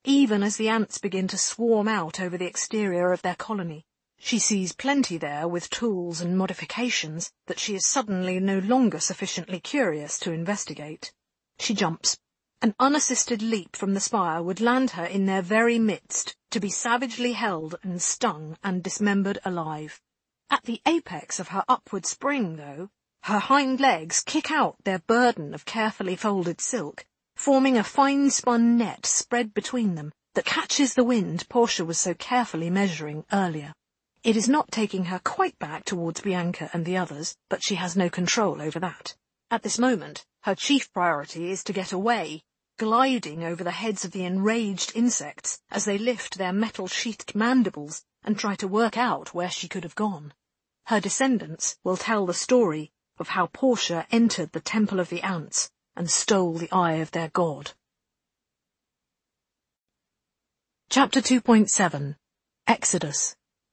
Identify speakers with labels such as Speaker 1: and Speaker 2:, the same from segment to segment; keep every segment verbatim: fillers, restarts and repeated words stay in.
Speaker 1: even as the ants begin to swarm out over the exterior of their colony. She sees plenty there with tools and modifications that she is suddenly no longer sufficiently curious to investigate. She jumps. An unassisted leap from the spire would land her in their very midst, to be savagely held and stung and dismembered alive. At the apex of her upward spring, though, her hind legs kick out their burden of carefully folded silk, forming a fine-spun net spread between them that catches the wind Portia was so carefully measuring earlier. It is not taking her quite back towards Bianca and the others, but she has no control over that. At this moment, her chief priority is to get away, gliding over the heads of the enraged insects as they lift their metal-sheathed mandibles and try to work out where she could have gone. Her descendants will tell the story of how Portia entered the Temple of the Ants and stole the eye of their god. Chapter two point seven. Exodus.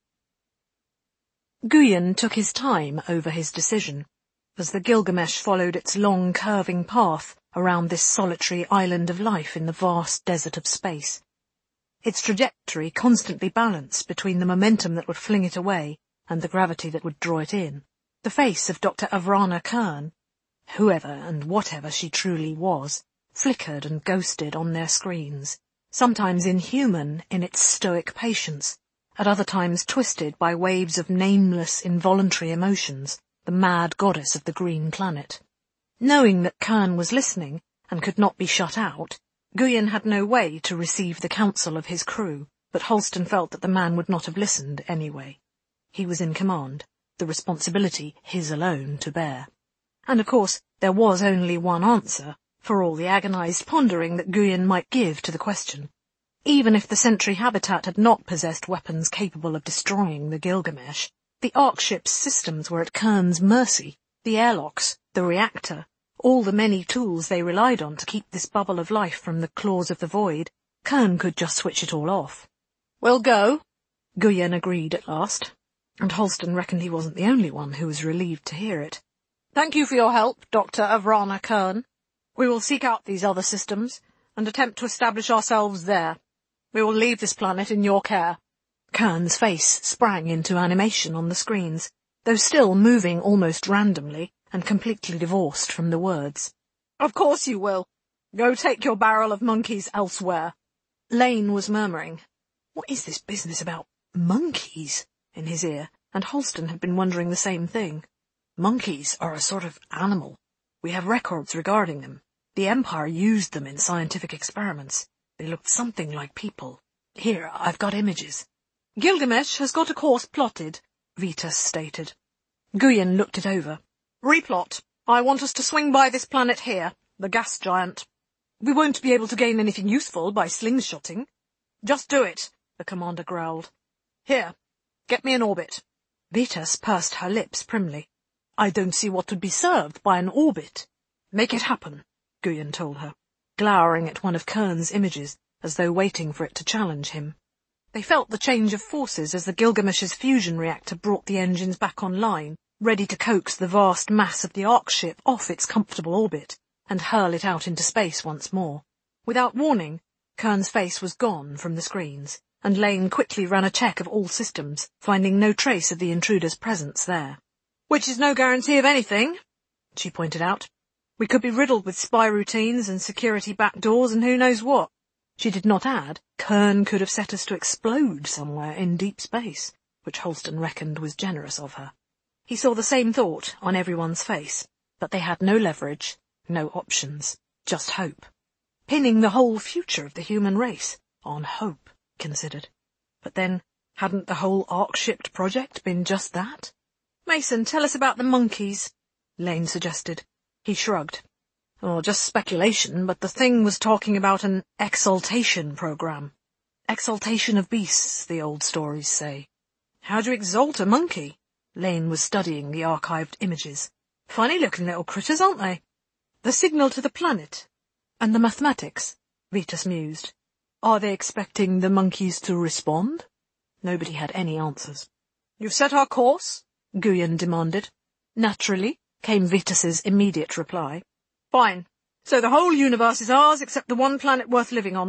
Speaker 1: Guyon took his time over his decision, as the Gilgamesh followed its long curving path around this solitary island of life in the vast desert of space. Its trajectory constantly balanced between the momentum that would fling it away and the gravity that would draw it in. The face of Doctor Avrana Kern, whoever and whatever she truly was, flickered and ghosted on their screens, sometimes inhuman in its stoic patience, at other times twisted by waves of nameless, involuntary emotions, the mad goddess of the green planet. Knowing that Kern was listening, and could not be shut out, Guyon had no way to receive the counsel of his crew, but Halston felt that the man would not have listened anyway. He was in command, the responsibility his alone to bear. And of course there was only one answer, for all the agonized pondering that Guyon might give to the question. Even if the Sentry habitat had not possessed weapons capable of destroying the Gilgamesh, the Ark ship's systems were at Kern's mercy. The airlocks, the reactor, all the many tools they relied on to keep this bubble of life from the claws of the void, Kern could just switch it all off. "We'll go," Guyon agreed at last, and Halston reckoned he wasn't the only one who was relieved to hear it. "Thank you for your help, Doctor Avrana Kern. We will seek out these other systems and attempt to establish ourselves there. We will leave this planet in your care." Kern's face sprang into animation on the screens, though still moving almost randomly and completely divorced from the words. "Of course you will. Go take your barrel of monkeys elsewhere." Lane was murmuring, "What is this business about monkeys?" in his ear, and Halston had been wondering the same thing. "Monkeys are a sort of animal. We have records regarding them. The Empire used them in scientific experiments. They looked something like people. Here, I've got images." "Gilgamesh has got a course plotted," Vetus stated. Guyon looked it over. "Replot. I want us to swing by this planet here, the gas giant. We won't be able to gain anything useful by slingshotting." "Just do it," the commander growled. "Here, get me an orbit." Vetus pursed her lips primly. "I don't see what would be served by an orbit." "Make it happen," Guyon told her, glowering at one of Kern's images, as though waiting for it to challenge him. They felt the change of forces as the Gilgamesh's fusion reactor brought the engines back online, ready to coax the vast mass of the Ark ship off its comfortable orbit and hurl it out into space once more. Without warning, Kern's face was gone from the screens, and Lane quickly ran a check of all systems, finding no trace of the intruder's presence there. "Which is no guarantee of anything," she pointed out. "We could be riddled with spy routines and security backdoors and who knows what." She did not add, Kern could have set us to explode somewhere in deep space, which Halston reckoned was generous of her. He saw the same thought on everyone's face, but they had no leverage, no options, just hope. Pinning the whole future of the human race on hope, considered. But then, hadn't the whole Ark-shipped project been just that? "Mason, tell us about the monkeys," Lane suggested. He shrugged. "Oh, just speculation, but the thing was talking about an exaltation program. Exaltation of beasts, the old stories say." "How do you exalt a monkey?" Lane was studying the archived images. "Funny-looking little critters, aren't they?" "The signal to the planet. And the mathematics," Vetus mused. "Are they expecting the monkeys to respond?" Nobody had any answers. "You've set our course?" Guyon demanded. "Naturally," came Vetus's immediate reply. "Fine. So the whole universe is ours except the one planet worth living on.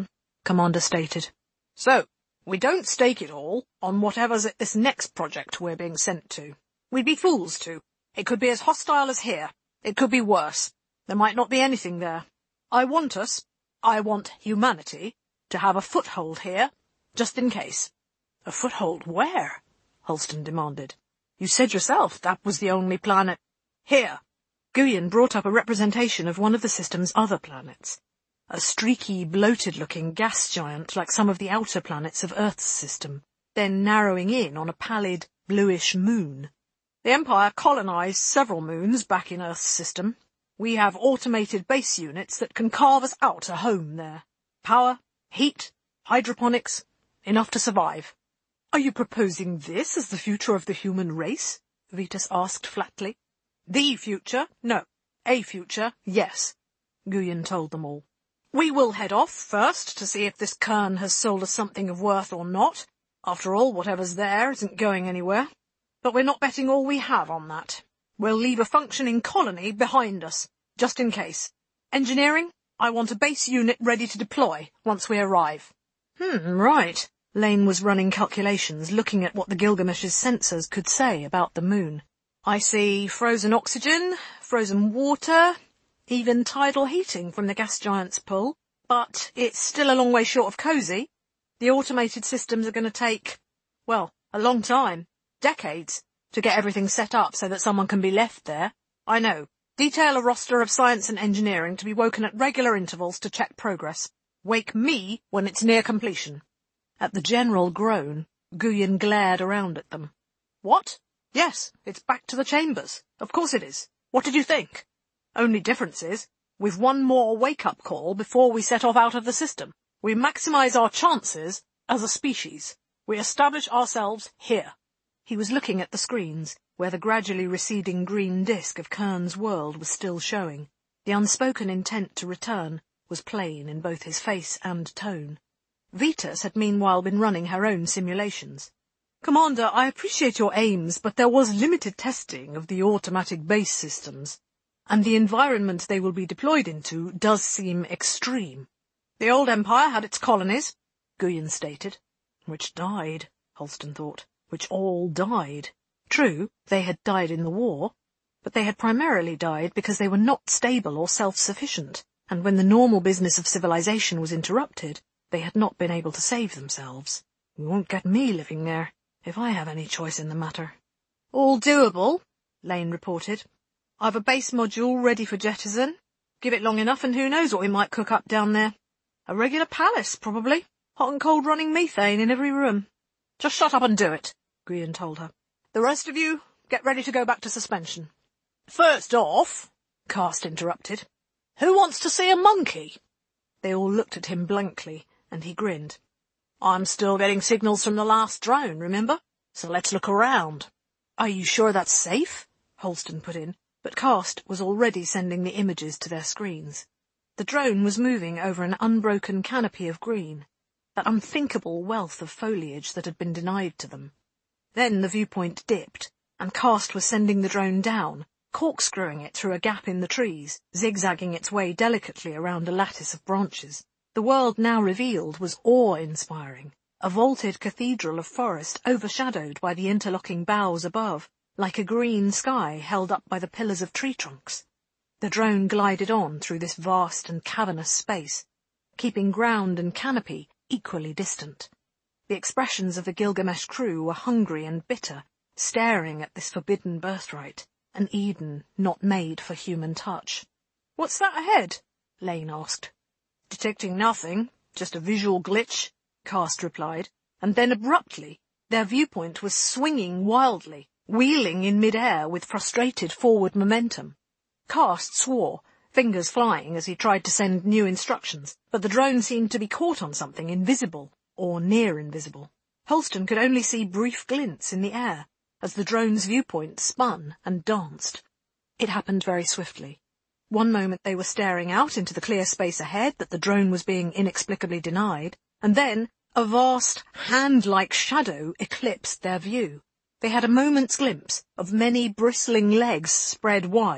Speaker 1: Commander stated. So, we don't stake it all on whatever's at this next project we're being sent to. We'd be fools to. It could be as hostile as here. It could be worse. There might not be anything there. I want us, I want humanity, to have a foothold here, just in case. A foothold where? Halston demanded. You said yourself that was the only planet. Here. Guion brought up a representation of one of the system's other planets. A streaky, bloated-looking gas giant like some of the outer planets of Earth's system, then narrowing in on a pallid, bluish moon. The Empire colonized several moons back in Earth's system. We have automated base units that can carve us out a home there. Power, heat, hydroponics, enough to survive. Are you proposing this as the future of the human race? Vetus asked flatly. The future? No. A future? Yes, Guion told them all. We will head off first to see if this Kern has sold us something of worth or not. After all, whatever's there isn't going anywhere. But we're not betting all we have on that. We'll leave a functioning colony behind us, just in case. Engineering, I want a base unit ready to deploy once we arrive. Hmm, right. Lane was running calculations, looking at what the Gilgamesh's sensors could say about the moon. I see frozen oxygen, frozen water, even tidal heating from the gas giant's pull. But it's still a long way short of cosy. The automated systems are going to take, well, a long time. Decades. To get everything set up so that someone can be left there. I know. Detail a roster of science and engineering to be woken at regular intervals to check progress. Wake me when it's near completion. At the general groan, Guion glared around at them. What? Yes, it's back to the chambers. Of course it is. What did you think? Only difference is, we've one more wake-up call before we set off out of the system. We maximize our chances as a species. We establish ourselves here. He was looking at the screens, where the gradually receding green disk of Kern's world was still showing. The unspoken intent to return was plain in both his face and tone. Vetus had meanwhile been running her own simulations. Commander, I appreciate your aims, but there was limited testing of the automatic base systems, and the environment they will be deployed into does seem extreme. The old Empire had its colonies, Guion stated. Which died, Halston thought. Which all died. True, they had died in the war, but they had primarily died because they were not stable or self-sufficient, and when the normal business of civilization was interrupted, they had not been able to save themselves. You won't get me living there, if I have any choice in the matter. All doable, Lane reported. I've a base module ready for jettison. Give it long enough and who knows what we might cook up down there. A regular palace, probably. Hot and cold running methane in every room. Just shut up and do it, Guion told her. The rest of you, get ready to go back to suspension. First off, Karst interrupted, who wants to see a monkey? They all looked at him blankly, and he grinned. I'm still getting signals from the last drone, remember? So let's look around. Are you sure that's safe? Halston put in, but Karst was already sending the images to their screens. The drone was moving over an unbroken canopy of green, that unthinkable wealth of foliage that had been denied to them. Then the viewpoint dipped, and Karst was sending the drone down, corkscrewing it through a gap in the trees, zigzagging its way delicately around a lattice of branches. The world now revealed was awe-inspiring, a vaulted cathedral of forest overshadowed by the interlocking boughs above, like a green sky held up by the pillars of tree trunks. The drone glided on through this vast and cavernous space, keeping ground and canopy equally distant. The expressions of the Gilgamesh crew were hungry and bitter, staring at this forbidden birthright, an Eden not made for human touch. What's that ahead? Lane asked. Detecting nothing, just a visual glitch, Karst replied, and then abruptly their viewpoint was swinging wildly, wheeling in mid-air with frustrated forward momentum. Karst swore, fingers flying as he tried to send new instructions, but the drone seemed to be caught on something invisible, or near invisible. Halston could only see brief glints in the air, as the drone's viewpoint spun and danced. It happened very swiftly. One moment they were staring out into the clear space ahead that the drone was being inexplicably denied, and then a vast, hand-like shadow eclipsed their view. They had a moment's glimpse of many bristling legs spread wide,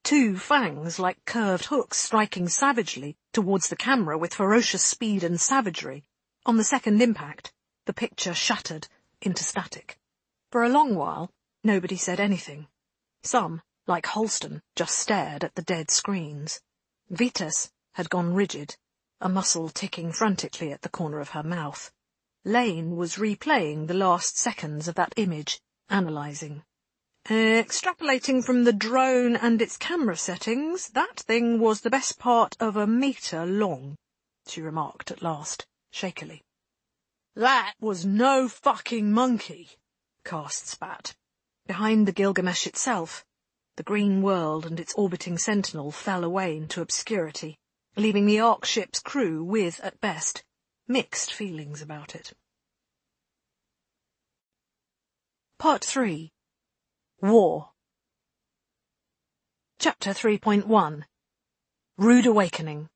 Speaker 1: two fangs like curved hooks striking savagely towards the camera with ferocious speed and savagery. On the second impact, the picture shattered into static. For a long while, nobody said anything. Some, like Holston, just stared at the dead screens. Vitas had gone rigid, a muscle ticking frantically at the corner of her mouth. Lane was replaying the last seconds of that image, analysing. Extrapolating from the drone and its camera settings, that thing was the best part of a metre long, she remarked at last, shakily. That was no fucking monkey, Karst spat. Behind the Gilgamesh itself, the green world and its orbiting sentinel fell away into obscurity, leaving the Ark ship's crew with, at best, mixed feelings about it. Part three. War. Chapter three point one. Rude Awakening.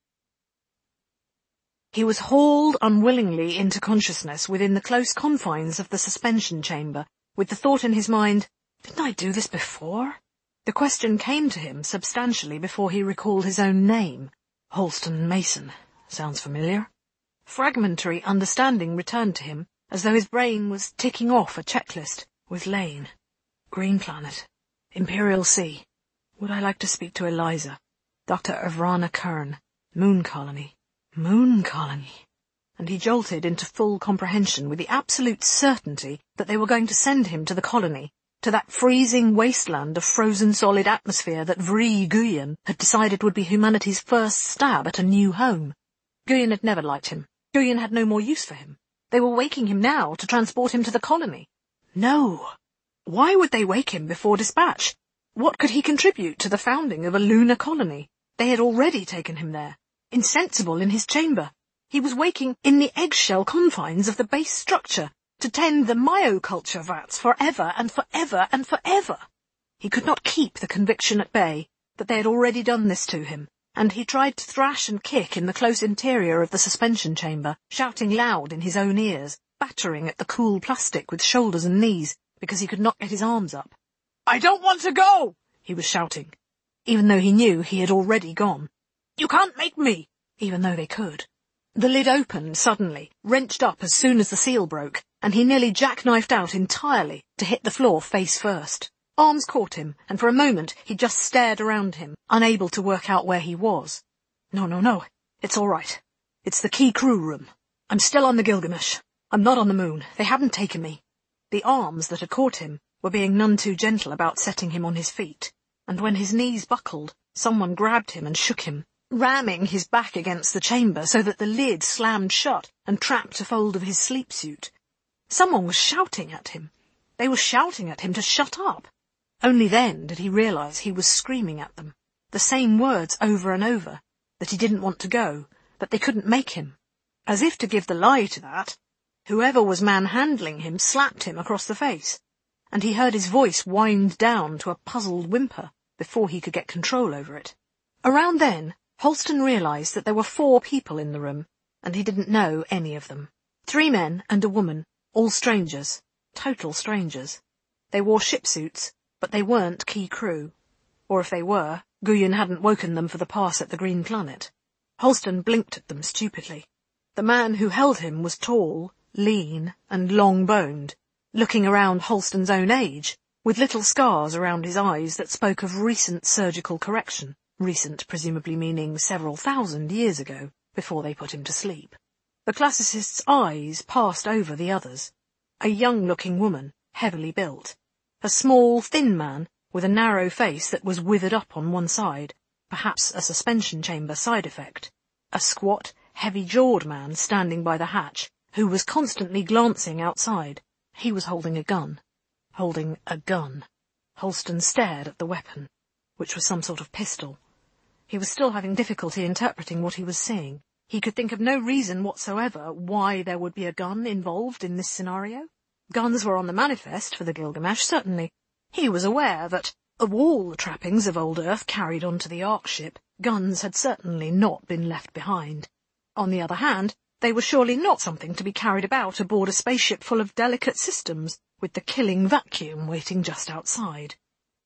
Speaker 1: He was hauled unwillingly into consciousness within the close confines of the suspension chamber, with the thought in his mind, didn't I do this before? The question came to him substantially before he recalled his own name. Holston Mason. Sounds familiar. Fragmentary understanding returned to him, as though his brain was ticking off a checklist, with Lane. Green Planet. Imperial Sea. Would I like to speak to Eliza? Doctor Avrana Kern. Moon Colony. Moon Colony. And he jolted into full comprehension with the absolute certainty that they were going to send him to the colony, to that freezing wasteland of frozen solid atmosphere that Vri Guyen had decided would be humanity's first stab at a new home. Guyen had never liked him. Guyen had no more use for him. They were waking him now to transport him to the colony. No. Why would they wake him before dispatch? What could he contribute to the founding of a lunar colony? They had already taken him there, insensible in his chamber. He was waking in the eggshell confines of the base structure, to tend the myoculture vats forever and forever and forever. He could not keep the conviction at bay that they had already done this to him, and he tried to thrash and kick in the close interior of the suspension chamber, shouting loud in his own ears, battering at the cool plastic with shoulders and knees, because he could not get his arms up. I don't want to go, he was shouting, even though he knew he had already gone. You can't make me, even though they could. The lid opened suddenly, wrenched up as soon as the seal broke, and he nearly jackknifed out entirely to hit the floor face first. Arms caught him, and for a moment he just stared around him, unable to work out where he was. No, no, no, it's all right. It's the key crew room. I'm still on the Gilgamesh. I'm not on the moon. They haven't taken me. The arms that had caught him were being none too gentle about setting him on his feet, and when his knees buckled, someone grabbed him and shook him, ramming his back against the chamber so that the lid slammed shut and trapped a fold of his sleep suit. Someone was shouting at him. They were shouting at him to shut up. Only then did he realize he was screaming at them, the same words over and over, that he didn't want to go, but they couldn't make him. As if to give the lie to that, whoever was manhandling him slapped him across the face, and he heard his voice wind down to a puzzled whimper before he could get control over it. Around then, Holston realized that there were four people in the room, and he didn't know any of them. Three men and a woman, all strangers, total strangers. They wore ship suits, but they weren't key crew. Or if they were, Guyen hadn't woken them for the pass at the Green Planet. Holston blinked at them stupidly. The man who held him was tall, lean, and long-boned, looking around Holston's own age, with little scars around his eyes that spoke of recent surgical correction, recent presumably meaning several thousand years ago, before they put him to sleep. The classicist's eyes passed over the others. A young-looking woman, heavily built. A small, thin man, with a narrow face that was withered up on one side, perhaps a suspension chamber side effect. A squat, heavy-jawed man standing by the hatch, who was constantly glancing outside. He was holding a gun. Holding a gun. Holston stared at the weapon, which was some sort of pistol. He was still having difficulty interpreting what he was seeing. He could think of no reason whatsoever why there would be a gun involved in this scenario. Guns were on the manifest for the Gilgamesh, certainly. He was aware that, of all the trappings of old Earth carried onto the Ark ship, guns had certainly not been left behind. On the other hand, they were surely not something to be carried about aboard a spaceship full of delicate systems, with the killing vacuum waiting just outside.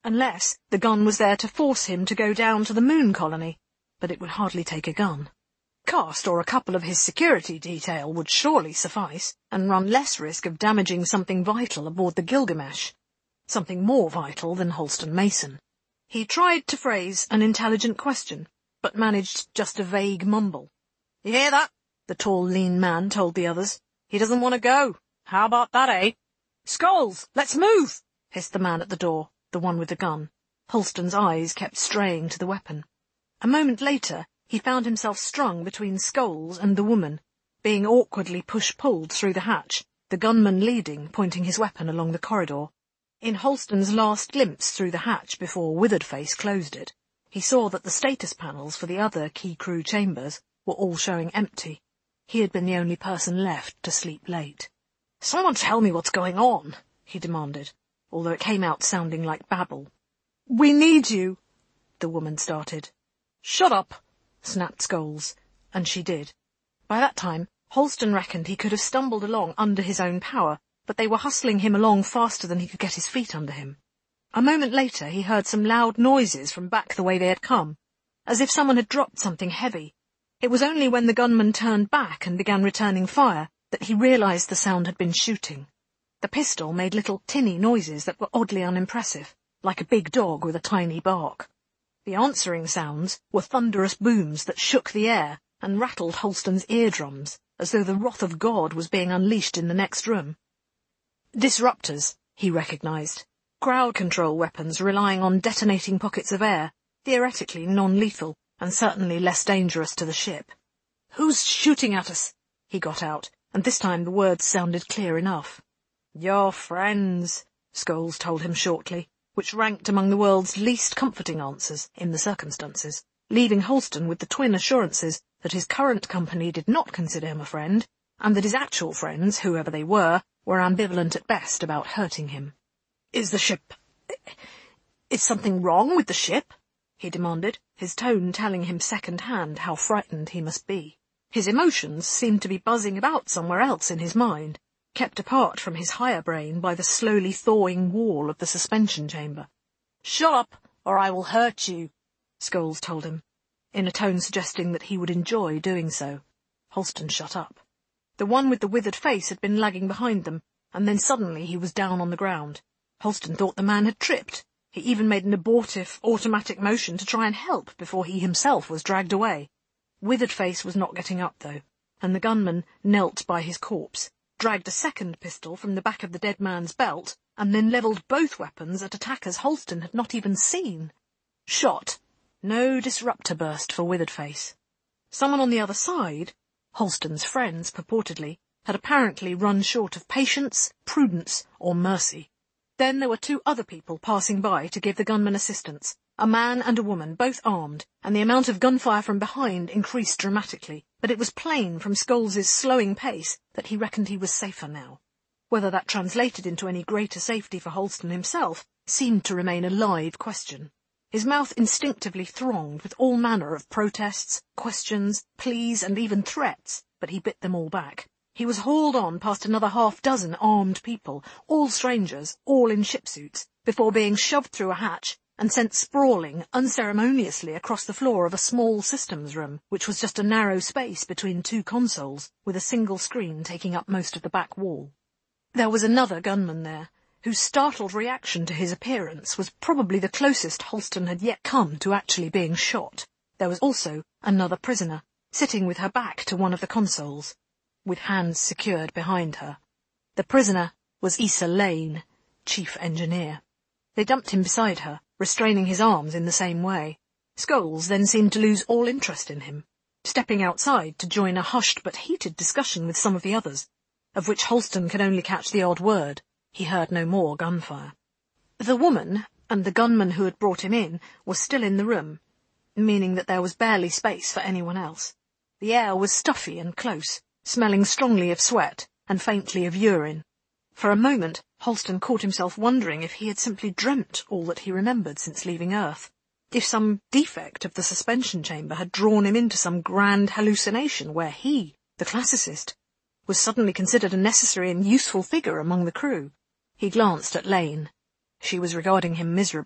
Speaker 1: Unless the gun was there to force him to go down to the moon colony, but it would hardly take a gun. Cast or a couple of his security detail would surely suffice, and run less risk of damaging something vital aboard the Gilgamesh. Something more vital than Halston Mason. He tried to phrase an intelligent question, but managed just a vague mumble. "You hear that?" the tall, lean man told the others. "He doesn't want to go. How about that, eh?" "Skulls, let's move!" hissed the man at the door, the one with the gun. Halston's eyes kept straying to the weapon. A moment later, he found himself strung between Scholes and the woman, being awkwardly push-pulled through the hatch, the gunman leading, pointing his weapon along the corridor. In Halston's last glimpse through the hatch before Witheredface closed it, he saw that the status panels for the other key crew chambers were all showing empty. He had been the only person left to sleep late. "Someone tell me what's going on," he demanded, although it came out sounding like babble. "We need you," the woman started. "Shut up," snapped Scholes, and she did. By that time, Halston reckoned he could have stumbled along under his own power, but they were hustling him along faster than he could get his feet under him. A moment later he heard some loud noises from back the way they had come, as if someone had dropped something heavy. It was only when the gunman turned back and began returning fire that he realised the sound had been shooting. The pistol made little tinny noises that were oddly unimpressive, like a big dog with a tiny bark. The answering sounds were thunderous booms that shook the air and rattled Halston's eardrums, as though the wrath of God was being unleashed in the next room. Disruptors, he recognised. Crowd control weapons relying on detonating pockets of air, theoretically non-lethal, and certainly less dangerous to the ship. "Who's shooting at us?" he got out, and this time the words sounded clear enough. "Your friends," Scholes told him shortly, which ranked among the world's least comforting answers in the circumstances, leaving Halston with the twin assurances that his current company did not consider him a friend, and that his actual friends, whoever they were, were ambivalent at best about hurting him. "Is the ship... is something wrong with the ship?" he demanded, his tone telling him second-hand how frightened he must be. His emotions seemed to be buzzing about somewhere else in his mind, kept apart from his higher brain by the slowly thawing wall of the suspension chamber. "Shut up, or I will hurt you," Scholes told him, in a tone suggesting that he would enjoy doing so. Halston shut up. The one with the withered face had been lagging behind them, and then suddenly he was down on the ground. Halston thought the man had tripped. He even made an abortive, automatic motion to try and help before he himself was dragged away. Witheredface was not getting up, though, and the gunman knelt by his corpse, dragged a second pistol from the back of the dead man's belt, and then levelled both weapons at attackers Halston had not even seen. Shot. No disruptor burst for Witheredface. Someone on the other side, Halston's friends purportedly, had apparently run short of patience, prudence, or mercy. Then there were two other people passing by to give the gunman assistance, a man and a woman, both armed, and the amount of gunfire from behind increased dramatically, but it was plain from Scholes's slowing pace that he reckoned he was safer now. Whether that translated into any greater safety for Halston himself seemed to remain a live question. His mouth instinctively thronged with all manner of protests, questions, pleas, and even threats, but he bit them all back. He was hauled on past another half-dozen armed people, all strangers, all in ship suits, before being shoved through a hatch and sent sprawling unceremoniously across the floor of a small systems room, which was just a narrow space between two consoles, with a single screen taking up most of the back wall. There was another gunman there, whose startled reaction to his appearance was probably the closest Halston had yet come to actually being shot. There was also another prisoner, sitting with her back to one of the consoles, with hands secured behind her. The prisoner was Issa Lane, chief engineer. They dumped him beside her, restraining his arms in the same way. Scholes then seemed to lose all interest in him, stepping outside to join a hushed but heated discussion with some of the others, of which Halston could only catch the odd word. He heard no more gunfire. The woman, and the gunman who had brought him in, were still in the room, meaning that there was barely space for anyone else. The air was stuffy and close, smelling strongly of sweat and faintly of urine. For a moment, Halston caught himself wondering if he had simply dreamt all that he remembered since leaving Earth, if some defect of the suspension chamber had drawn him into some grand hallucination where he, the classicist, was suddenly considered a necessary and useful figure among the crew. He glanced at Lane. She was regarding him miserably,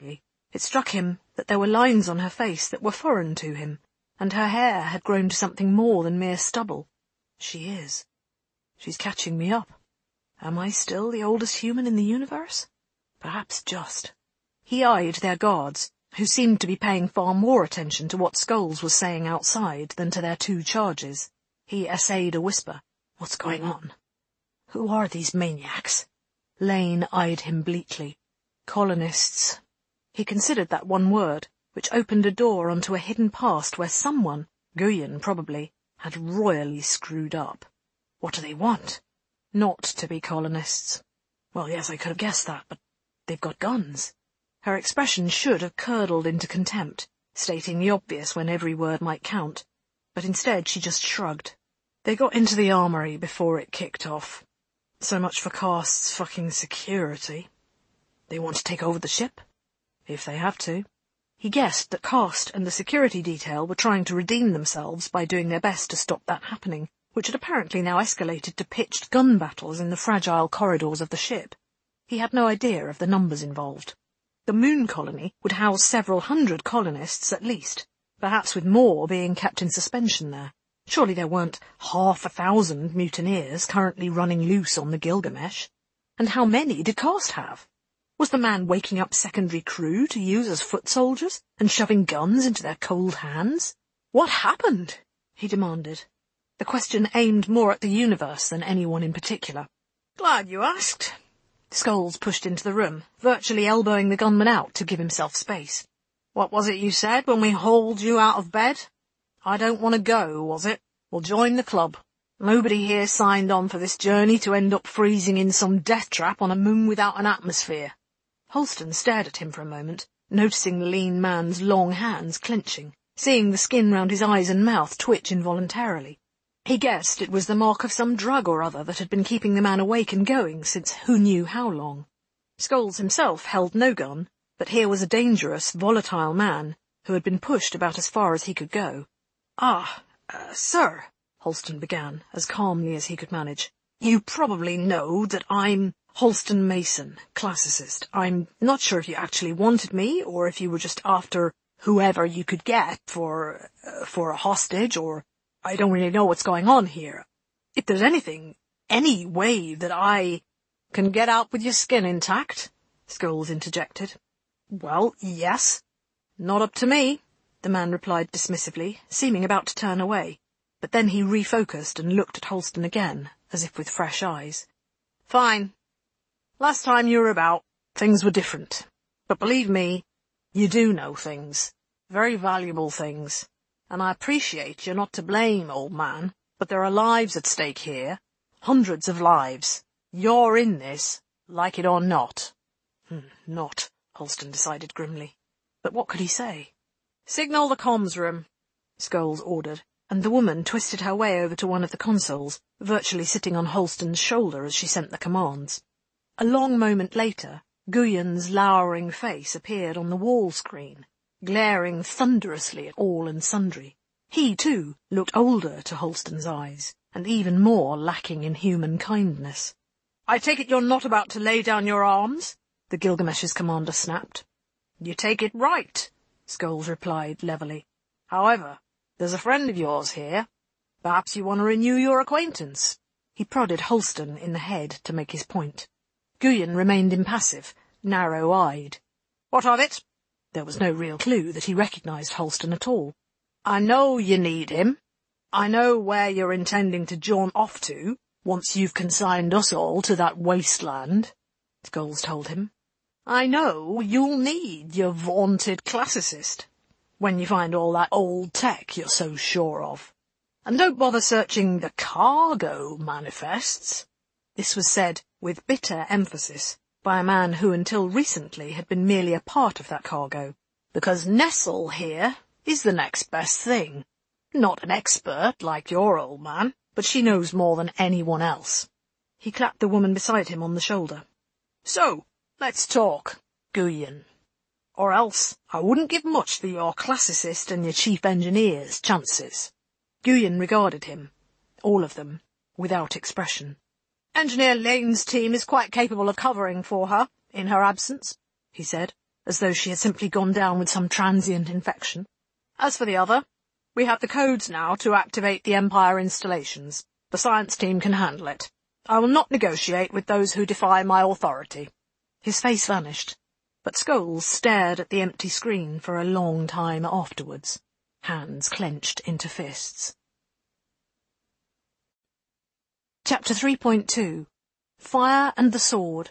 Speaker 1: It struck him that there were lines on her face that were foreign to him, and her hair had grown to something more than mere stubble. She is. She's catching me up. Am I still the oldest human in the universe? Perhaps just. He eyed their guards, who seemed to be paying far more attention to what Scholes was saying outside than to their two charges. He essayed a whisper. What's going on? Who are these maniacs? Lane eyed him bleakly. Colonists. He considered that one word, which opened a door onto a hidden past where someone, Guyon probably, had royally screwed up. What do they want? Not to be colonists. Well, yes, I could have guessed that, but they've got guns. Her expression should have curdled into contempt, stating the obvious when every word might count, but instead she just shrugged. They got into the armory before it kicked off. So much for Karst's fucking security. They want to take over the ship? If they have to. He guessed that Karst and the security detail were trying to redeem themselves by doing their best to stop that happening, which had apparently now escalated to pitched gun battles in the fragile corridors of the ship. He had no idea of the numbers involved. The moon colony would house several hundred colonists at least, perhaps with more being kept in suspension there. Surely there weren't half a thousand mutineers currently running loose on the Gilgamesh. And how many did Karst have? Was the man waking up secondary crew to use as foot soldiers and shoving guns into their cold hands? What happened? He demanded. The question aimed more at the universe than anyone in particular. Glad you asked. Scholes pushed into the room, virtually elbowing the gunman out to give himself space. What was it you said when we hauled you out of bed? I don't want to go, was it? Well, join the club. Nobody here signed on for this journey to end up freezing in some death trap on a moon without an atmosphere. Holston stared at him for a moment, noticing the lean man's long hands clenching, seeing the skin round his eyes and mouth twitch involuntarily. He guessed it was the mark of some drug or other that had been keeping the man awake and going since who knew how long. Scholes himself held no gun, but here was a dangerous, volatile man who had been pushed about as far as he could go. Ah, uh, sir, Holston began, as calmly as he could manage. You probably know that I'm Holston Mason, classicist. I'm not sure if you actually wanted me, or if you were just after whoever you could get for, uh, for a hostage, or I don't really know what's going on here. If there's anything, any way that I can get out with your skin intact, Scholes interjected. Well, yes. Not up to me, the man replied dismissively, seeming about to turn away. But then he refocused and looked at Holston again, as if with fresh eyes. Fine. Last time you were about, things were different. But believe me, you do know things. Very valuable things. And I appreciate you're not to blame, old man, but there are lives at stake here. Hundreds of lives. You're in this, like it or not. Hmm, not, Holston decided grimly. But what could he say? Signal the comms room, Scholes ordered, and the woman twisted her way over to one of the consoles, virtually sitting on Holston's shoulder as she sent the commands. A long moment later, Guyon's lowering face appeared on the wall screen, glaring thunderously at all and sundry. He, too, looked older to Holston's eyes, and even more lacking in human kindness. I take it you're not about to lay down your arms? The Gilgamesh's commander snapped. You take it right, Scholes replied levelly. However, there's a friend of yours here. Perhaps you want to renew your acquaintance. He prodded Holston in the head to make his point. Guyon remained impassive, narrow-eyed. What of it? There was no real clue that he recognized Holston at all. I know you need him. I know where you're intending to jaunt off to, once you've consigned us all to that wasteland, Scholes told him. I know you'll need your vaunted classicist, when you find all that old tech you're so sure of. And don't bother searching the cargo manifests. This was said with bitter emphasis by a man who until recently had been merely a part of that cargo, because Nestle here is the next best thing. Not an expert like your old man, but she knows more than anyone else. He clapped the woman beside him on the shoulder. So, let's talk, Guyon. Or else I wouldn't give much for your classicist and your chief engineer's chances. Guyon regarded him, all of them, without expression. Engineer Lane's team is quite capable of covering for her, in her absence, he said, as though she had simply gone down with some transient infection. As for the other, we have the codes now to activate the Empire installations. The science team can handle it. I will not negotiate with those who defy my authority. His face vanished, but Scholes stared at the empty screen for a long time afterwards, hands clenched into fists. Chapter three point two. Fire and the Sword.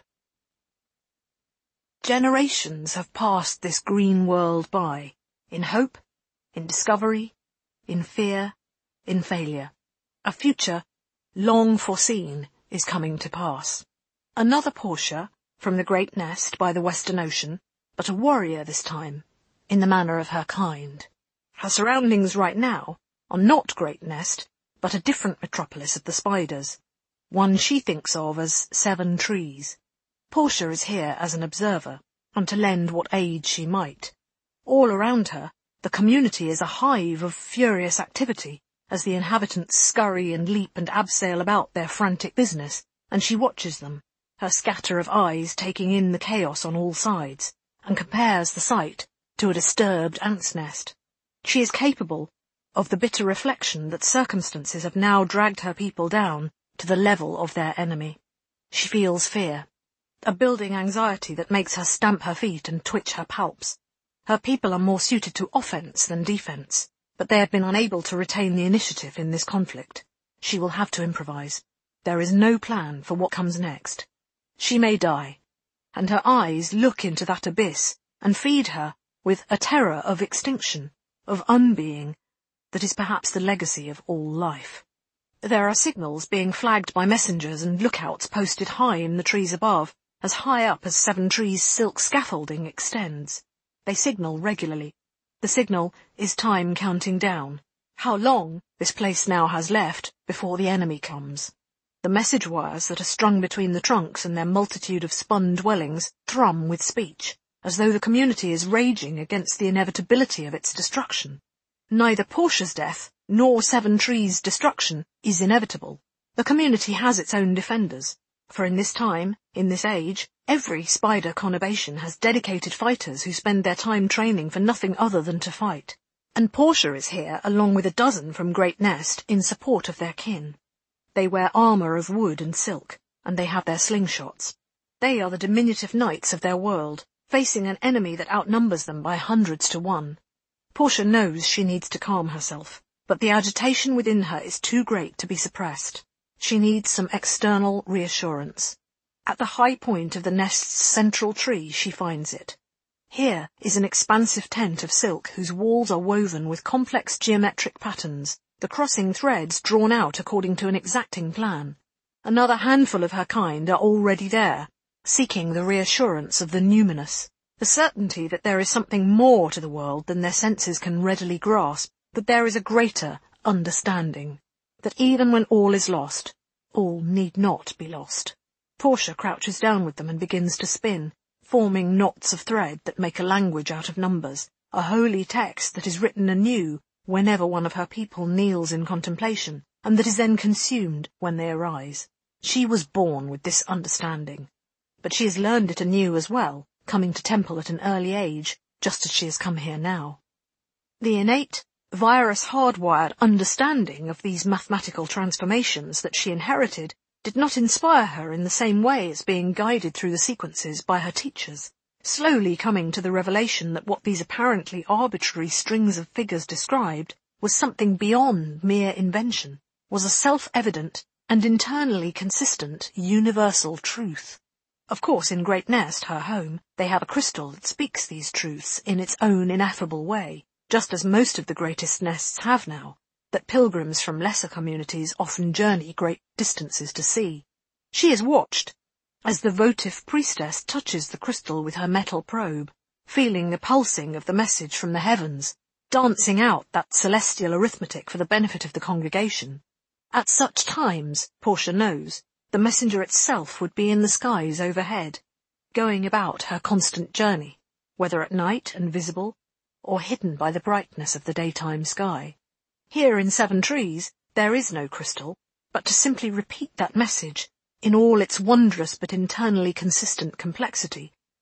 Speaker 1: Generations have passed this green world by, in hope, in discovery, in fear, in failure. A future, long foreseen, is coming to pass. Another Portia, from the Great Nest by the Western Ocean, but a warrior this time, in the manner of her kind. Her surroundings right now are not Great Nest, but a different metropolis of the spiders, one she thinks of as Seven Trees. Portia is here as an observer, and to lend what aid she might. All around her, the community is a hive of furious activity, as the inhabitants scurry and leap and abseil about their frantic business, and she watches them, her scatter of eyes taking in the chaos on all sides, and compares the sight to a disturbed ant's nest. She is capable of the bitter reflection that circumstances have now dragged her people down to the level of their enemy. She feels fear, a building anxiety that makes her stamp her feet and twitch her palps. Her people are more suited to offence than defence, but they have been unable to retain the initiative in this conflict. She will have to improvise. There is no plan for what comes next. She may die, and her eyes look into that abyss and feed her with a terror of extinction, of unbeing, that is perhaps the legacy of all life. There are signals being flagged by messengers and lookouts posted high in the trees above, as high up as Seven Trees' silk scaffolding extends. They signal regularly. The signal is time counting down. How long this place now has left before the enemy comes. The message wires that are strung between the trunks and their multitude of spun dwellings thrum with speech, as though the community is raging against the inevitability of its destruction. Neither Portia's death nor Seven Trees' destruction is inevitable. The community has its own defenders, for in this time, in this age, every spider conurbation has dedicated fighters who spend their time training for nothing other than to fight. And Portia is here along with a dozen from Great Nest in support of their kin. They wear armour of wood and silk, and they have their slingshots. They are the diminutive knights of their world, facing an enemy that outnumbers them by hundreds to one. Portia knows she needs to calm herself, but the agitation within her is too great to be suppressed. She needs some external reassurance. At the high point of the nest's central tree she finds it. Here is an expansive tent of silk whose walls are woven with complex geometric patterns, the crossing threads drawn out according to an exacting plan. Another handful of her kind are already there, seeking the reassurance of the numinous, the certainty that there is something more to the world than their senses can readily grasp, that there is a greater understanding, that even when all is lost, all need not be lost. Portia crouches down with them and begins to spin, forming knots of thread that make a language out of numbers, a holy text that is written anew whenever one of her people kneels in contemplation, and that is then consumed when they arise. She was born with this understanding, but she has learned it anew as well, coming to temple at an early age, just as she has come here now. The innate, virus-hardwired understanding of these mathematical transformations that she inherited did not inspire her in the same way as being guided through the sequences by her teachers, slowly coming to the revelation that what these apparently arbitrary strings of figures described was something beyond mere invention, was a self-evident and internally consistent universal truth. Of course, in Great Nest, her home, they have a crystal that speaks these truths in its own ineffable way, just as most of the greatest nests have now, that pilgrims from lesser communities often journey great distances to see. She is watched, as the votive priestess touches the crystal with her metal probe, feeling the pulsing of the message from the heavens, dancing out that celestial arithmetic for the benefit of the congregation. At such times, Portia knows, the messenger itself would be in the skies overhead, going about her constant journey, whether at night and visible, or hidden by the brightness of the daytime sky. Here in Seven Trees there is no crystal, but to simply repeat that message, in all its wondrous but internally consistent complexity,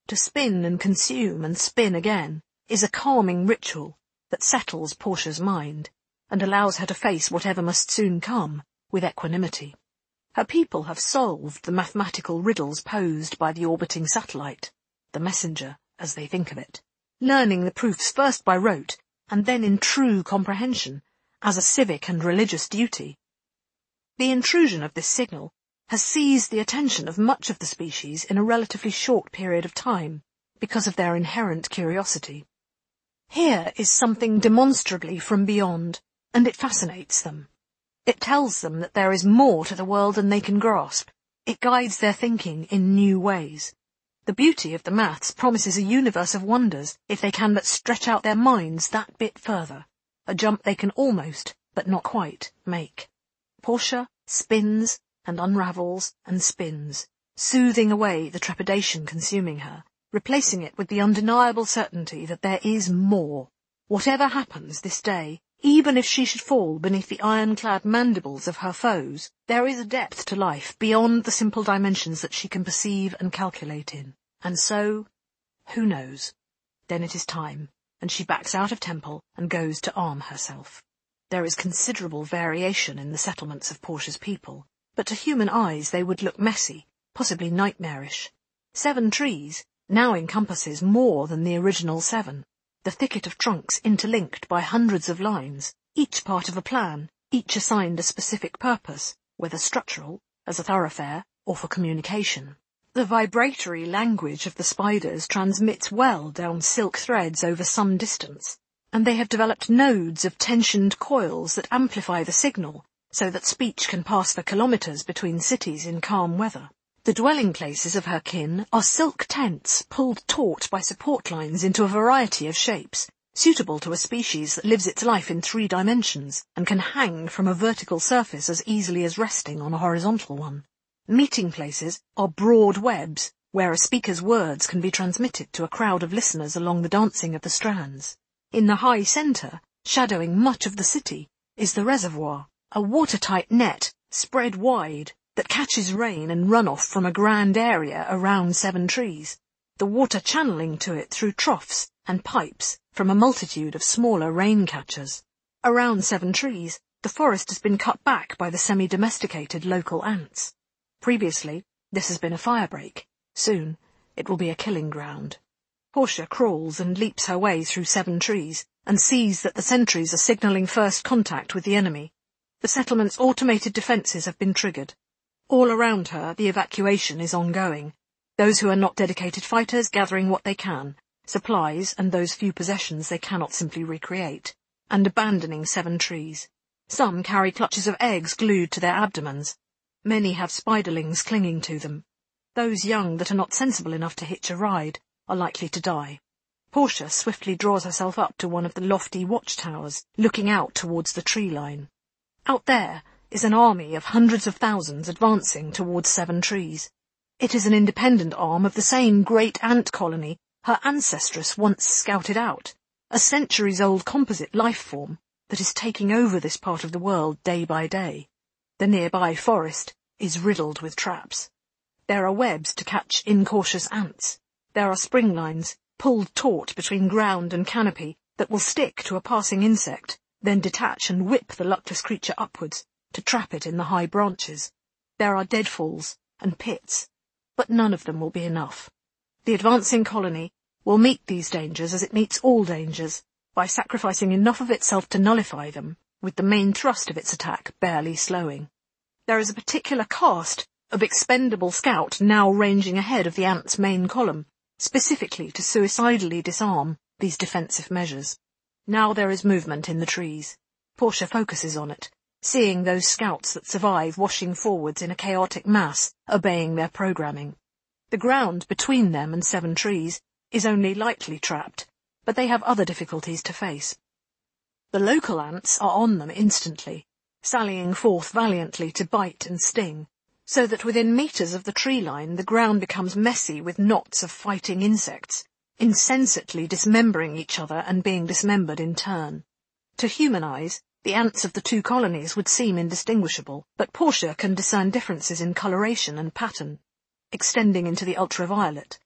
Speaker 1: To spin and consume and spin again is a calming ritual that settles Portia's mind and allows her to face whatever must soon come with equanimity. Her people have solved the mathematical riddles posed by the orbiting satellite, the messenger, as they think of it, learning the proofs first by rote and then in true comprehension as a civic and religious duty. The intrusion of this signal has seized the attention of much of the species in a relatively short period of time because of their inherent curiosity. Here is something demonstrably from beyond, and it fascinates them. It tells them that there is more to the world than they can grasp. It guides their thinking in new ways. The beauty of the maths promises a universe of wonders if they can but stretch out their minds that bit further, a jump they can almost, but not quite, make. Portia spins and unravels and spins, soothing away the trepidation consuming her, replacing it with the undeniable certainty that there is more. Whatever happens this day, even if she should fall beneath the ironclad mandibles of her foes, there is a depth to life beyond the simple dimensions that she can perceive and calculate in. And so, who knows? Then it is time, and she backs out of temple and goes to arm herself. There is considerable variation in the settlements of Portia's people, but to human eyes they would look messy, possibly nightmarish. Seven Trees now encompasses more than the original seven. The thicket of trunks interlinked by hundreds of lines, each part of a plan, each assigned a specific purpose, whether structural, as a thoroughfare, or for communication. The vibratory language of the spiders transmits well down silk threads over some distance, and they have developed nodes of tensioned coils that amplify the signal, so that speech can pass for kilometres between cities in calm weather. The dwelling places of her kin are silk tents pulled taut by support lines into a variety of shapes, suitable to a species that lives its life in three dimensions and can hang from a vertical surface as easily as resting on a horizontal one. Meeting places are broad webs, where a speaker's words can be transmitted to a crowd of listeners along the dancing of the strands. In the high centre, shadowing much of the city, is the reservoir, a watertight net spread wide that catches rain and runoff from a grand area around Seven Trees, the water channeling to it through troughs and pipes from a multitude of smaller rain catchers. Around Seven Trees, the forest has been cut back by the semi-domesticated local ants. Previously, this has been a firebreak. Soon, it will be a killing ground. Portia crawls and leaps her way through Seven Trees and sees that the sentries are signalling first contact with the enemy. The settlement's automated defences have been triggered. All around her, the evacuation is ongoing. Those who are not dedicated fighters gathering what they can, supplies and those few possessions they cannot simply recreate, and abandoning Seven Trees. Some carry clutches of eggs glued to their abdomens. Many have spiderlings clinging to them. Those young that are not sensible enough to hitch a ride are likely to die. Portia swiftly draws herself up to one of the lofty watchtowers, looking out towards the tree line. Out there is an army of hundreds of thousands advancing towards Seven Trees. It is an independent arm of the same great ant colony her ancestress once scouted out, a centuries-old composite life form that is taking over this part of the world day by day. The nearby forest is riddled with traps. There are webs to catch incautious ants. There are spring lines, pulled taut between ground and canopy, that will stick to a passing insect, then detach and whip the luckless creature upwards, to trap it in the high branches. There are deadfalls and pits, but none of them will be enough. The advancing colony will meet these dangers as it meets all dangers, by sacrificing enough of itself to nullify them, with the main thrust of its attack barely slowing. There is a particular caste of expendable scout now ranging ahead of the ants' main column, specifically to suicidally disarm these defensive measures. Now there is movement in the trees. Portia focuses on it, seeing those scouts that survive washing forwards in a chaotic mass, obeying their programming. The ground between them and Seven Trees is only lightly trapped, but they have other difficulties to face. The local ants are on them instantly, sallying forth valiantly to bite and sting, so that within metres of the tree line the ground becomes messy with knots of fighting insects, insensately dismembering each other and being dismembered in turn. To human eyes, the ants of the two colonies would seem indistinguishable, but Portia can discern differences in coloration and pattern, extending into the ultraviolet.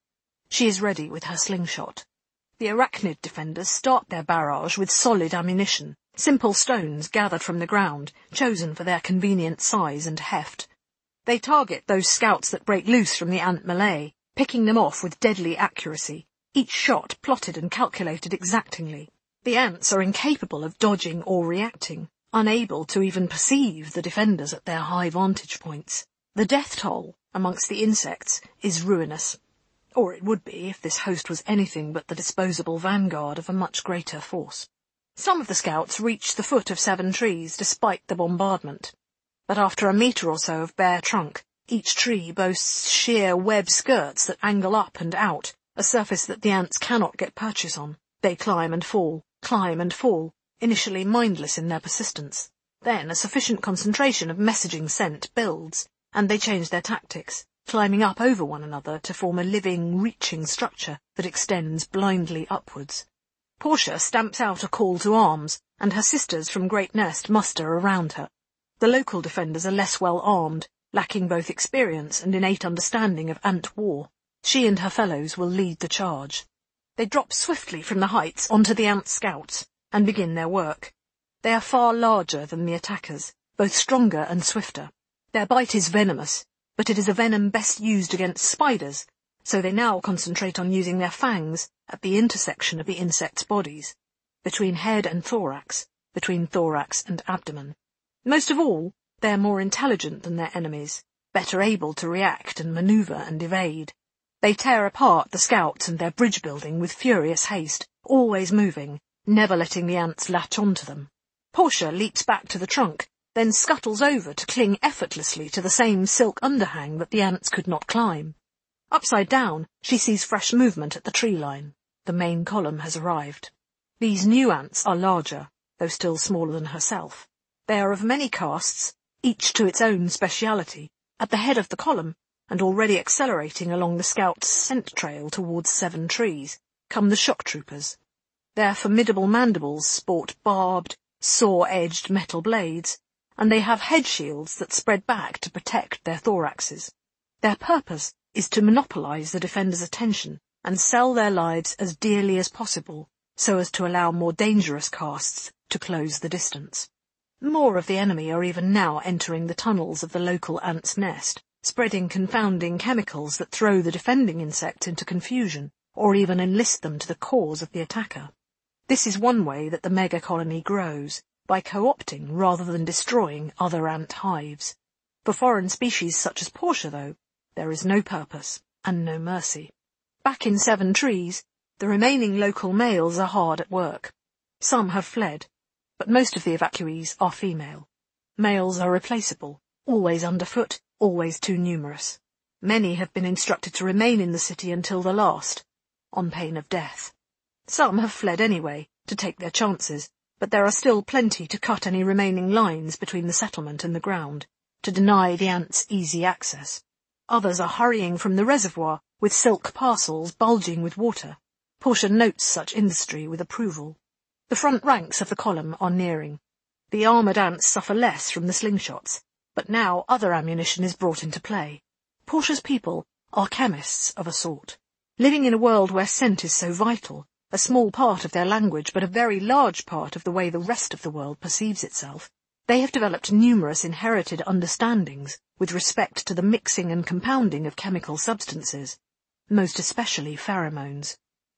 Speaker 1: She is ready with her slingshot. The arachnid defenders start their barrage with solid ammunition, simple stones gathered from the ground, chosen for their convenient size and heft. They target those scouts that break loose from the ant melee, picking them off with deadly accuracy, each shot plotted and calculated exactingly. The ants are incapable of dodging or reacting, unable to even perceive the defenders at their high vantage points. The death toll amongst the insects is ruinous. Or it would be if this host was anything but the disposable vanguard of a much greater force. Some of the scouts reach the foot of Seven Trees despite the bombardment. But after a metre or so of bare trunk, each tree boasts sheer web skirts that angle up and out, a surface that the ants cannot get purchase on. They climb and fall, climb and fall, initially mindless in their persistence. Then a sufficient concentration of messaging scent builds, and they change their tactics, climbing up over one another to form a living, reaching structure that extends blindly upwards. Portia stamps out a call to arms, and her sisters from Great Nest muster around her. The local defenders are less well armed, lacking both experience and innate understanding of ant war. She and her fellows will lead the charge. They drop swiftly from the heights onto the ant scouts, and begin their work. They are far larger than the attackers, both stronger and swifter. Their bite is venomous, but it is a venom best used against spiders, so they now concentrate on using their fangs at the intersection of the insects' bodies, between head and thorax, between thorax and abdomen. Most of all, they are more intelligent than their enemies, better able to react and manoeuvre and evade. They tear apart the scouts and their bridge building with furious haste, always moving, never letting the ants latch onto them. Portia leaps back to the trunk, then scuttles over to cling effortlessly to the same silk underhang that the ants could not climb. Upside down, she sees fresh movement at the tree line. The main column has arrived. These new ants are larger, though still smaller than herself. They are of many castes, each to its own speciality, at the head of the column, and already accelerating along the scouts' scent trail towards Seven Trees, come the shock troopers. Their formidable mandibles sport barbed, saw-edged metal blades, and they have head shields that spread back to protect their thoraxes. Their purpose is to monopolize the defenders' attention and sell their lives as dearly as possible, so as to allow more dangerous castes to close the distance. More of the enemy are even now entering the tunnels of the local ant's nest, spreading confounding chemicals that throw the defending insects into confusion, or even enlist them to the cause of the attacker. This is one way that the mega-colony grows, by co-opting rather than destroying other ant hives. For foreign species such as Portia, though, there is no purpose and no mercy. Back in Seven Trees, the remaining local males are hard at work. Some have fled, but most of the evacuees are female. Males are replaceable, always underfoot, always too numerous. Many have been instructed to remain in the city until the last, on pain of death. Some have fled anyway, to take their chances, but there are still plenty to cut any remaining lines between the settlement and the ground, to deny the ants easy access. Others are hurrying from the reservoir, with silk parcels bulging with water. Portia notes such industry with approval. The front ranks of the column are nearing. The armoured ants suffer less from the slingshots, but now other ammunition is brought into play. Portia's people are chemists of a sort. Living in a world where scent is so vital, a small part of their language but a very large part of the way the rest of the world perceives itself, they have developed numerous inherited understandings with respect to the mixing and compounding of chemical substances, most especially pheromones.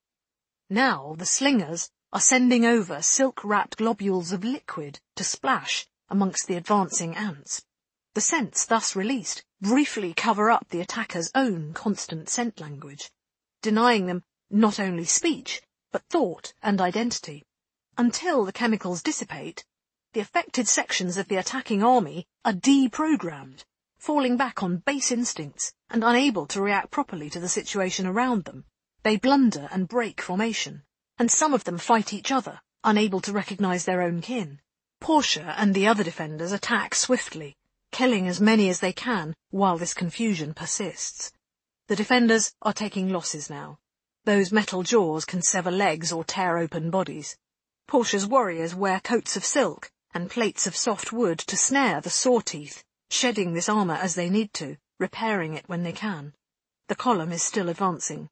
Speaker 1: Now the slingers are sending over silk-wrapped globules of liquid to splash amongst the advancing ants. The scents thus released briefly cover up the attacker's own constant scent language, denying them not only speech, but thought and identity. Until the chemicals dissipate, the affected sections of the attacking army are deprogrammed, falling back on base instincts and unable to react properly to the situation around them. They blunder and break formation, and some of them fight each other, unable to recognize their own kin. Portia and the other defenders attack swiftly, killing as many as they can while this confusion persists. The defenders are taking losses now. Those metal jaws can sever legs or tear open bodies. Portia's warriors wear coats of silk and plates of soft wood to snare the saw teeth, shedding this armour as they need to, repairing it when they can. The column is still advancing.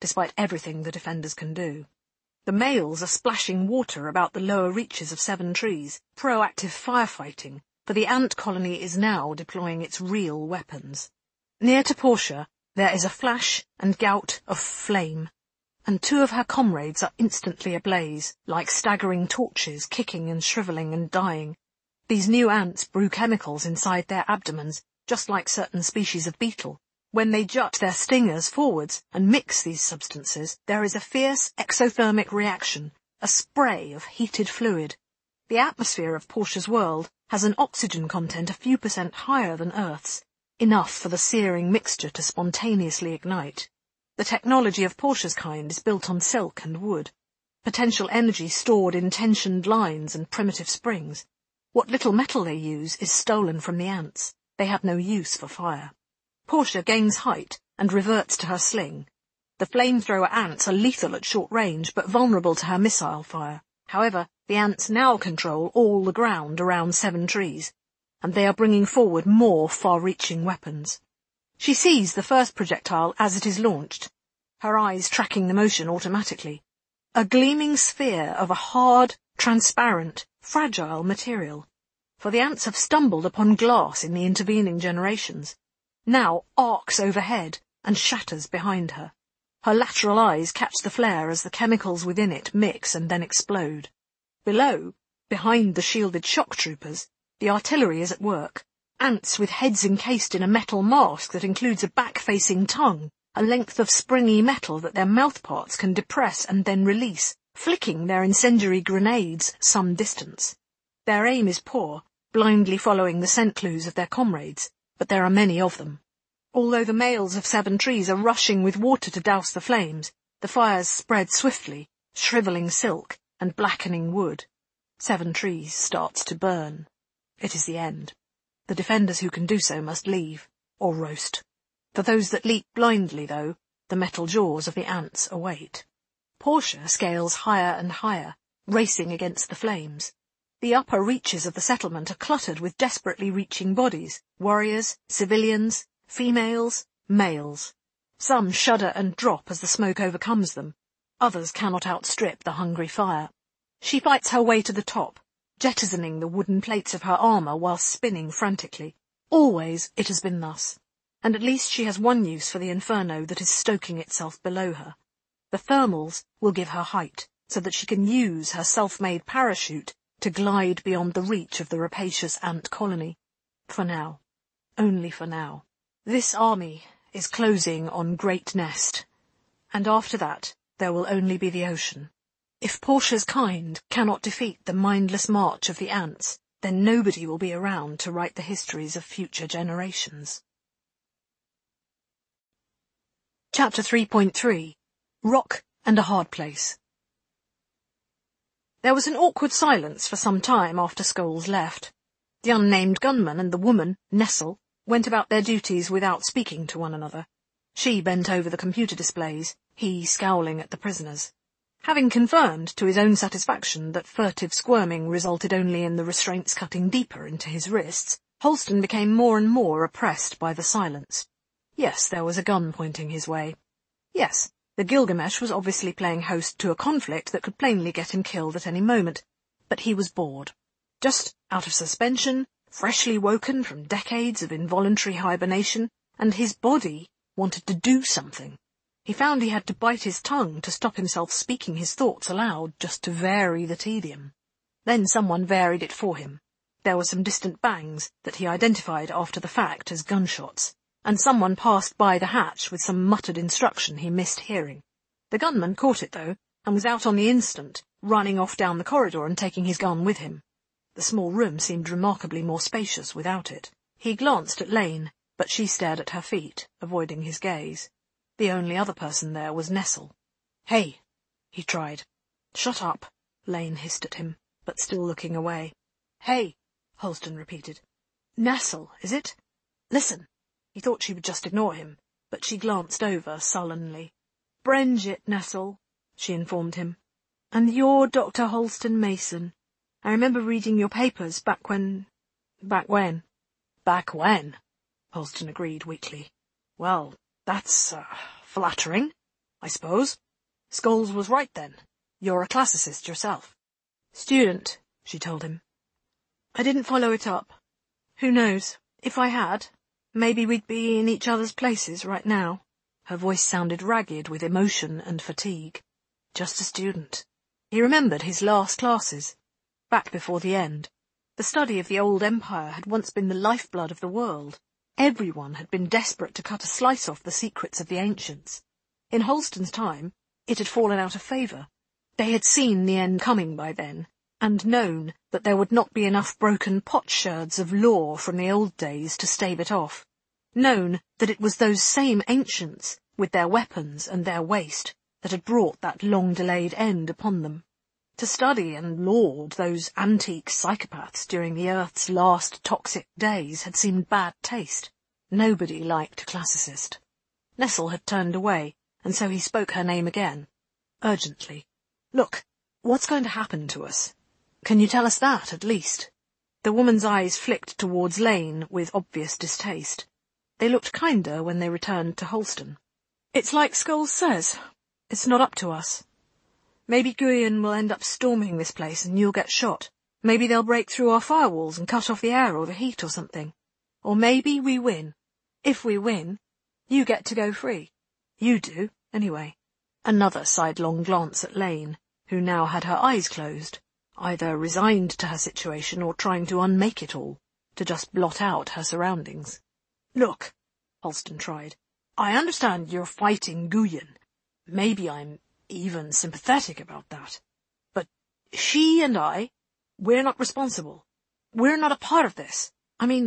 Speaker 1: despite everything the defenders can do. The males are splashing water about the lower reaches of Seven Trees, proactive firefighting, for the ant colony is now deploying its real weapons. Near to Portia, there is a flash and gout of flame, and two of her comrades are instantly ablaze, like staggering torches, kicking and shrivelling and dying. These new ants brew chemicals inside their abdomens, just like certain species of beetle. When they jut their stingers forwards and mix these substances, there is a fierce exothermic reaction, a spray of heated fluid. The atmosphere of Portia's world has an oxygen content a few percent higher than Earth's, enough for the searing mixture to spontaneously ignite. The technology of Portia's kind is built on silk and wood, potential energy stored in tensioned lines and primitive springs. What little metal they use is stolen from the ants. They have no use for fire. Portia gains height and reverts to her sling. The flamethrower ants are lethal at short range, but vulnerable to her missile fire. However, the ants now control all the ground around Seven Trees, and they are bringing forward more far-reaching weapons. She sees the first projectile as it is launched, her eyes tracking the motion automatically. A gleaming sphere of a hard, transparent, fragile material. For the ants have stumbled upon glass in the intervening generations. Now arcs overhead and shatters behind her. Her lateral eyes catch the flare as the chemicals within it mix and then explode. Below, behind the shielded shock troopers, the artillery is at work. Ants with heads encased in a metal mask that includes a back-facing tongue, a length of springy metal that their mouthparts can depress and then release, flicking their incendiary grenades some distance. Their aim is poor, blindly following the scent clues of their comrades, but there are many of them. Although the males of Seven Trees are rushing with water to douse the flames, the fires spread swiftly, shrivelling silk and blackening wood. Seven Trees starts to burn. It is the end. The defenders who can do so must leave, or roast. For those that leap blindly, though, the metal jaws of the ants await. Portia scales higher and higher, racing against the flames. The upper reaches of the settlement are cluttered with desperately reaching bodies, warriors, civilians, females, males. Some shudder and drop as the smoke overcomes them. Others cannot outstrip the hungry fire. She fights her way to the top, jettisoning the wooden plates of her armour while spinning frantically. Always it has been thus, and at least she has one use for the inferno that is stoking itself below her. The thermals will give her height, so that she can use her self-made parachute to glide beyond the reach of the rapacious ant colony. For now. Only for now. This army is closing on Great Nest, and after that there will only be the ocean. If Portia's kind cannot defeat the mindless march of the ants, then nobody will be around to write the histories of future generations. Chapter three point three. Rock and a Hard Place. There was an awkward silence for some time after Scholes left. The unnamed gunman and the woman, Nessel, went about their duties without speaking to one another. She bent over the computer displays, he scowling at the prisoners. Having confirmed to his own satisfaction that furtive squirming resulted only in the restraints cutting deeper into his wrists, Holston became more and more oppressed by the silence. Yes, there was a gun pointing his way. Yes, the Gilgamesh was obviously playing host to a conflict that could plainly get him killed at any moment, but he was bored. Just out of suspension, freshly woken from decades of involuntary hibernation, and his body wanted to do something. He found he had to bite his tongue to stop himself speaking his thoughts aloud, just to vary the tedium. Then someone varied it for him. There were some distant bangs that he identified after the fact as gunshots, and someone passed by the hatch with some muttered instruction he missed hearing. The gunman caught it, though, and was out on the instant, running off down the corridor and taking his gun with him. The small room seemed remarkably more spacious without it. He glanced at Lane, but she stared at her feet, avoiding his gaze. The only other person there was Nessel. "Hey," he tried. "Shut up," Lane hissed at him, but still looking away. "Hey," Holston repeated. "Nessel, is it? Listen." He thought she would just ignore him, but she glanced over sullenly. "Brenjit, Nessel," she informed him. "And you're Doctor Holston Mason. I remember reading your papers back when... Back when? Back when? Holston agreed weakly. Well, that's, uh, flattering. I suppose. Scholes was right then. You're a classicist yourself. Student, she told him. I didn't follow it up. Who knows? If I had, maybe we'd be in each other's places right now. Her voice sounded ragged with emotion and fatigue. Just a student. He remembered his last classes, back before the end. The study of the old empire had once been the lifeblood of the world. Everyone had been desperate to cut a slice off the secrets of the ancients. In Holston's time, it had fallen out of favour. They had seen the end coming by then, and known that there would not be enough broken potsherds of lore from the old days to stave it off. Known that it was those same ancients, with their weapons and their waste, that had brought that long-delayed end upon them. To study and laud those antique psychopaths during the Earth's last toxic days had seemed bad taste. Nobody liked a classicist. Nestle had turned away, and so he spoke her name again, urgently. Look, what's going to happen to us? Can you tell us that, at least? The woman's eyes flicked towards Lane with obvious distaste. They looked kinder when they returned to Holston. It's like Scholes says. It's not up to us. Maybe Guyon will end up storming this place and you'll get shot. Maybe they'll break through our firewalls and cut off the air or the heat or something. Or maybe we win. If we win, you get to go free. You do, anyway. Another sidelong glance at Lane, who now had her eyes closed, either resigned to her situation or trying to unmake it all, to just blot out her surroundings. Look, Holston tried. I understand you're fighting Guyon. Maybe I'm even sympathetic about that. But she and I, we're not responsible. We're not a part of this. I mean,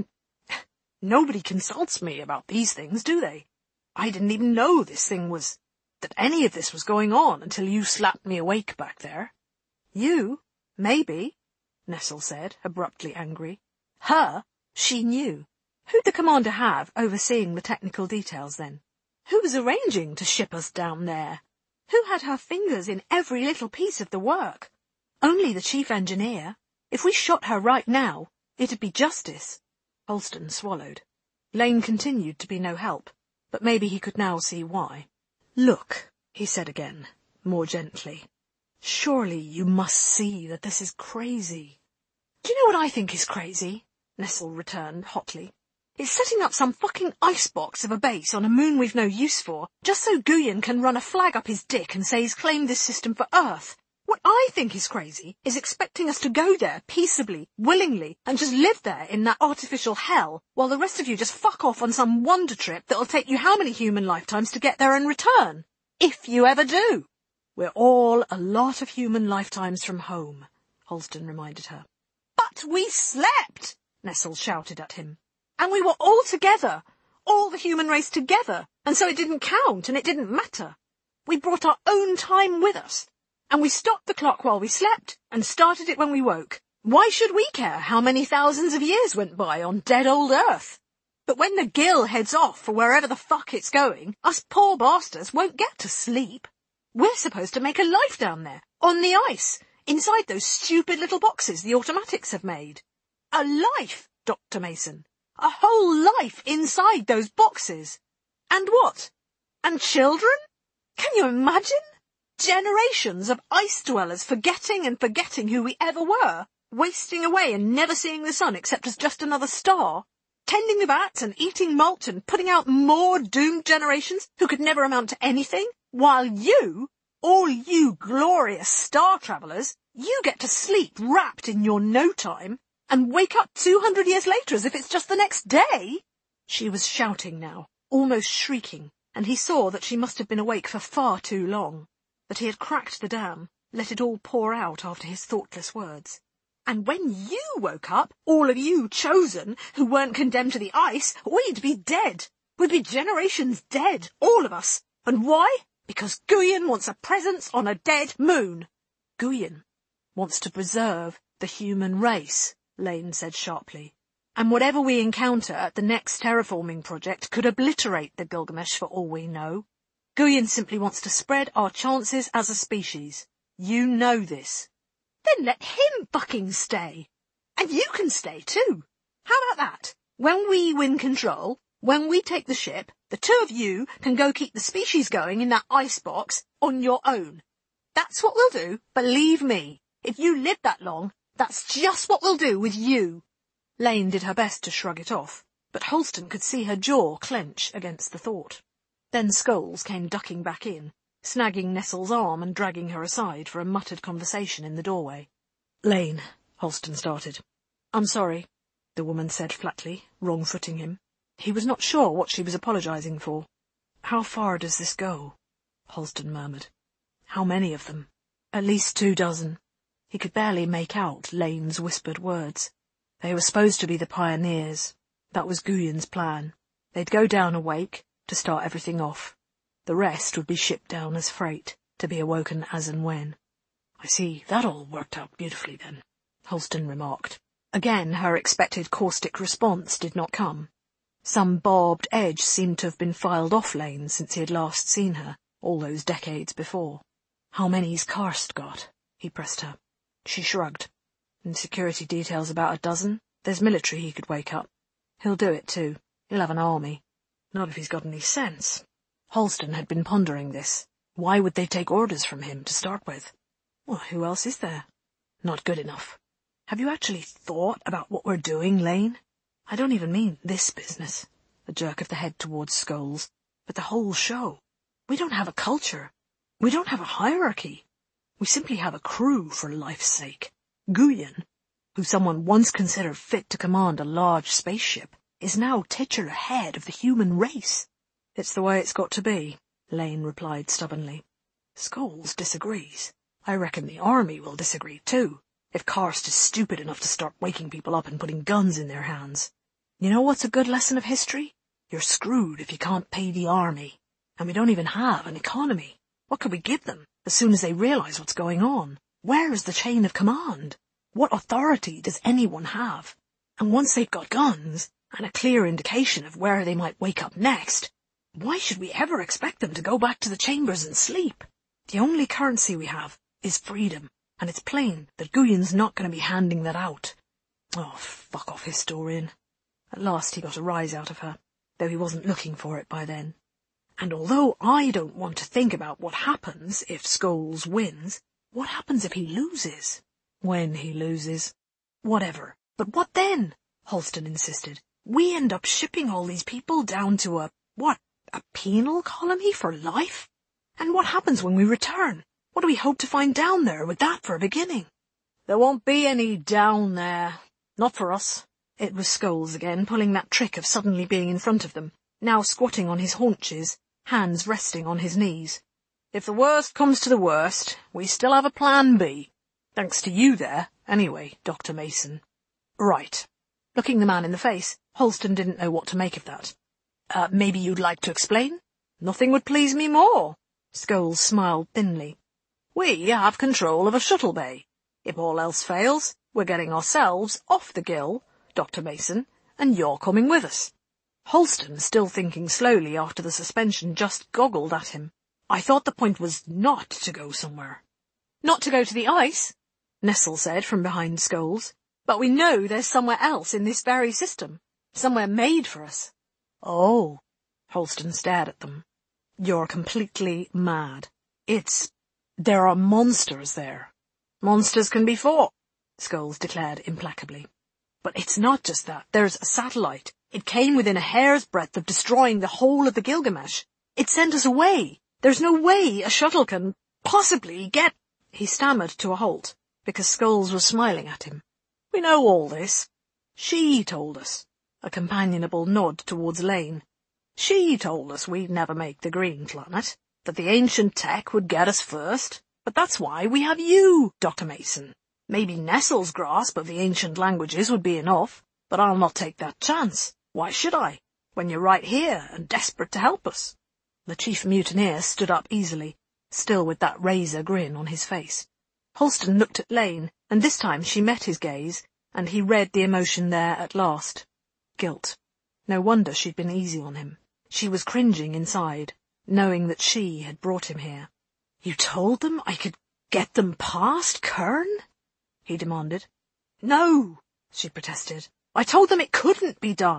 Speaker 1: nobody consults me about these things, do they? I didn't even know this thing was, that any of this was going on until you slapped me awake back there. You? Maybe, Nestle said, abruptly angry. Her? She knew. Who'd the commander have overseeing the technical details then? Who was arranging to ship us down there? Who had her fingers in every little piece of the work? Only the chief engineer. If we shot her right now, it'd be justice. Holston swallowed. Lane continued to be no help, but maybe he could now see why. Look, he said again, more gently. Surely you must see that this is crazy. Do you know what I think is crazy? Nestle returned hotly. It's setting up some fucking icebox of a base on a moon we've no use for, just so Guyon can run a flag up his dick and say he's claimed this system for Earth. What I think is crazy is expecting us to go there peaceably, willingly, and just live there in that artificial hell, while the rest of you just fuck off on some wonder trip that'll take you how many human lifetimes to get there and return? If you ever do. We're all a lot of human lifetimes from home, Holston reminded her. But we slept, Nestle shouted at him. And we were all together, all the human race together, and so it didn't count and it didn't matter. We brought our own time with us, and we stopped the clock while we slept and started it when we woke. Why should we care how many thousands of years went by on dead old Earth? But when the Gill heads off for wherever the fuck it's going, us poor bastards won't get to sleep. We're supposed to make a life down there, on the ice, inside those stupid little boxes the automatics have made. A life, Doctor Mason. A whole life inside those boxes. And what? And children? Can you imagine? Generations of ice dwellers forgetting and forgetting who we ever were, wasting away and never seeing the sun except as just another star, tending the bats and eating malt and putting out more doomed generations who could never amount to anything, while you, all you glorious star travellers, you get to sleep wrapped in your no-time, and wake up two hundred years later as if it's just the next day? She was shouting now, almost shrieking, and he saw that she must have been awake for far too long, that he had cracked the dam, let it all pour out after his thoughtless words. And when you woke up, all of you chosen, who weren't condemned to the ice, we'd be dead. We'd be generations dead, all of us. And why? Because Guyon wants a presence on a dead moon. Guyon wants to preserve the human race, Lane said sharply. And whatever we encounter at the next terraforming project could obliterate the Gilgamesh for all we know. Guyon simply wants to spread our chances as a species. You know this. Then let him fucking stay. And you can stay too. How about that? When we win control, When we take the ship, the two of you can go keep the species going in that icebox on your own. That's what we'll do, believe me. If you live that long, that's just what we'll do with you. Lane did her best to shrug it off, but Holston could see her jaw clench against the thought. Then Scholes came ducking back in, snagging Nestle's arm and dragging her aside for a muttered conversation in the doorway. "Lane," Holston started. "I'm sorry," the woman said flatly, wrong-footing him. He was not sure what she was apologising for. "How far does this go?" Holston murmured. "How many of them?" "At least two dozen." He could barely make out Lane's whispered words. They were supposed to be the pioneers. That was Guyon's plan. They'd go down a wake to start everything off. The rest would be shipped down as freight, to be awoken as and when. "I see, that all worked out beautifully then," Holston remarked. Again her expected caustic response did not come. Some barbed edge seemed to have been filed off Lane since he had last seen her, all those decades before. "How many's Karst got?" he pressed her. She shrugged. "In security details about a dozen. There's military he could wake up. He'll do it too. He'll have an army. Not if he's got any sense." Holston had been pondering this. Why would they take orders from him to start with? Well, who else is there? Not good enough. "Have you actually thought about what we're doing, Lane? I don't even mean this business," a jerk of the head towards Scholes, "but the whole show. We don't have a culture. We don't have a hierarchy. We simply have a crew, for life's sake. Guyon, who someone once considered fit to command a large spaceship, is now titular head of the human race." "It's the way it's got to be," Lane replied stubbornly. Scholes disagrees. "I reckon the army will disagree too, if Karst is stupid enough to start waking people up and putting guns in their hands. You know what's a good lesson of history? You're screwed if you can't pay the army. And we don't even have an economy. What could we give them as soon as they realise what's going on? Where is the chain of command? What authority does anyone have? And once they've got guns, and a clear indication of where they might wake up next, why should we ever expect them to go back to the chambers and sleep? The only currency we have is freedom, and it's plain that Guyon's not going to be handing that out." Oh, fuck off, historian. At last he got a rise out of her, though he wasn't looking for it by then. "And although I don't want to think about what happens if Scholes wins, what happens if he loses? When he loses? Whatever. But what then?" Holston insisted. "We end up shipping all these people down to a, what, a penal colony for life? And what happens when we return? What do we hope to find down there with that for a beginning?" "There won't be any down there. Not for us." It was Scholes again, pulling that trick of suddenly being in front of them, now squatting on his haunches, hands resting on his knees. "If the worst comes to the worst, we still have a plan B. Thanks to you there, anyway, Doctor Mason." "Right." Looking the man in the face, Holston didn't know what to make of that. Uh, maybe you'd like to explain?" "Nothing would please me more." Scholes smiled thinly. "We have control of a shuttle bay. If all else fails, we're getting ourselves off the Gill, Doctor Mason, and you're coming with us." Holston, still thinking slowly after the suspension, just goggled at him. "I thought the point was not to go somewhere." "Not to go to the ice," Nestle said from behind Scholes. "But we know there's somewhere else in this very system, somewhere made for us." "Oh," Holston stared at them. "You're completely mad. It's... there are monsters there." "Monsters can be fought," Scholes declared implacably. "But it's not just that. There's a satellite. It came within a hair's breadth of destroying the whole of the Gilgamesh. It sent us away. There's no way a shuttle can possibly get—" He stammered to a halt, because Scholes was smiling at him. "We know all this. She told us." A companionable nod towards Lane. "She told us we'd never make the Green Planet, that the ancient tech would get us first. But that's why we have you, Doctor Mason. Maybe Nestle's grasp of the ancient languages would be enough, but I'll not take that chance. Why should I, when you're right here and desperate to help us?" The chief mutineer stood up easily, still with that razor grin on his face. Holston looked at Lane, and this time she met his gaze, and he read the emotion there at last. Guilt. No wonder she'd been easy on him. She was cringing inside, knowing that she had brought him here. "You told them I could get them past Kern?" he demanded. "No," she protested. "I told them it couldn't be done.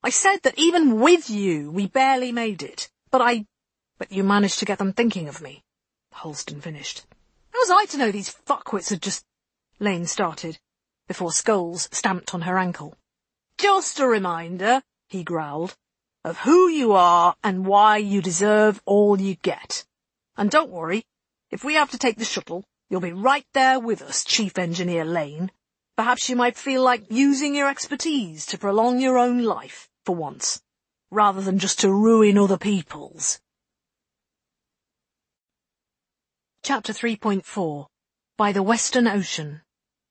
Speaker 1: I said that even with you, we barely made it. But I... But you managed to get them thinking of me, Holston finished. How was I to know these fuckwits had just... Lane started, before Scholes stamped on her ankle. Just a reminder, he growled, of who you are and why you deserve all you get. And don't worry, if we have to take the shuttle, you'll be right there with us, Chief Engineer Lane. Perhaps you might feel like using your expertise to prolong your own life, for once, rather than just to ruin other people's. Chapter three point four. By the Western Ocean.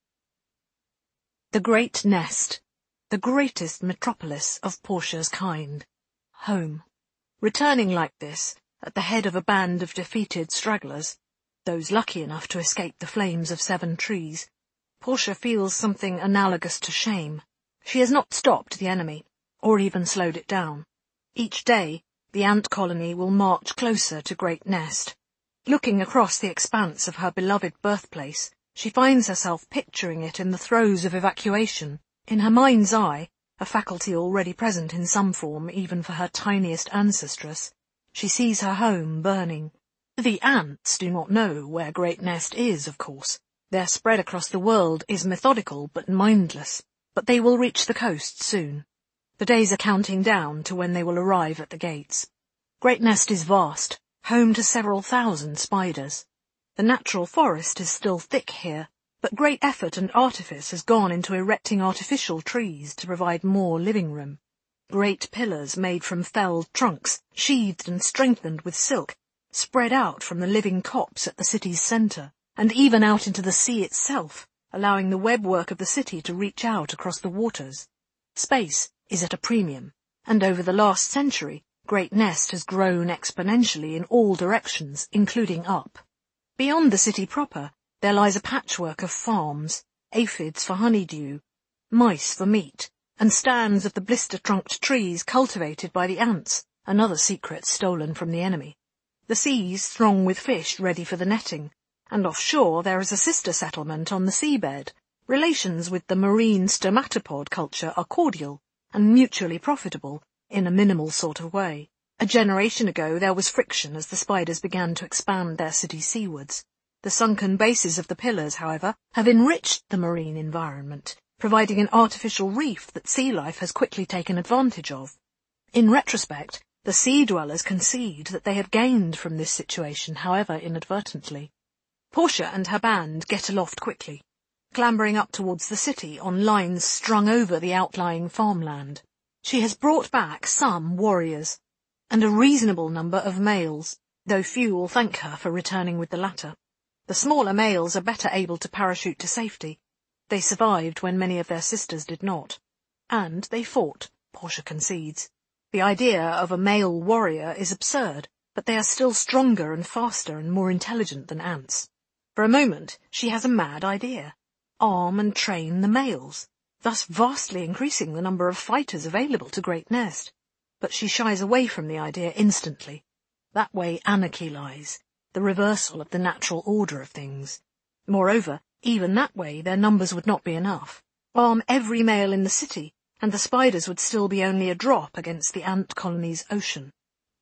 Speaker 1: The Great Nest, the greatest metropolis of Portia's kind. Home. Returning like this, at the head of a band of defeated stragglers, those lucky enough to escape the flames of Seven Trees, Portia feels something analogous to shame. She has not stopped the enemy, or even slowed it down. Each day, the ant colony will march closer to Great Nest. Looking across the expanse of her beloved birthplace, she finds herself picturing it in the throes of evacuation. In her mind's eye, a faculty already present in some form even for her tiniest ancestress, she sees her home burning. The ants do not know where Great Nest is, of course. Their spread across the world is methodical but mindless, but they will reach the coast soon. The days are counting down to when they will arrive at the gates. Great Nest is vast, home to several thousand spiders. The natural forest is still thick here, but great effort and artifice has gone into erecting artificial trees to provide more living room. Great pillars made from felled trunks, sheathed and strengthened with silk, spread out from the living copse at the city's centre, and even out into the sea itself, allowing the webwork of the city to reach out across the waters. Space is at a premium, and over the last century, Great Nest has grown exponentially in all directions, including up. Beyond the city proper, there lies a patchwork of farms, aphids for honeydew, mice for meat, and stands of the blister-trunked trees cultivated by the ants, another secret stolen from the enemy. The seas throng with fish ready for the netting, and offshore there is a sister settlement on the seabed. Relations with the marine stomatopod culture are cordial and mutually profitable, in a minimal sort of way. A generation ago there was friction as the spiders began to expand their city seawards. The sunken bases of the pillars, however, have enriched the marine environment, providing an artificial reef that sea life has quickly taken advantage of. In retrospect, the sea dwellers concede that they have gained from this situation, however inadvertently. Portia and her band get aloft quickly, clambering up towards the city on lines strung over the outlying farmland. She has brought back some warriors, and a reasonable number of males, though few will thank her for returning with the latter. The smaller males are better able to parachute to safety. They survived when many of their sisters did not. And they fought, Portia concedes. The idea of a male warrior is absurd, but they are still stronger and faster and more intelligent than ants. For a moment, she has a mad idea. Arm and train the males, thus vastly increasing the number of fighters available to Great Nest. But she shies away from the idea instantly. That way anarchy lies, the reversal of the natural order of things. Moreover, even that way their numbers would not be enough. Arm every male in the city, and the spiders would still be only a drop against the ant colony's ocean.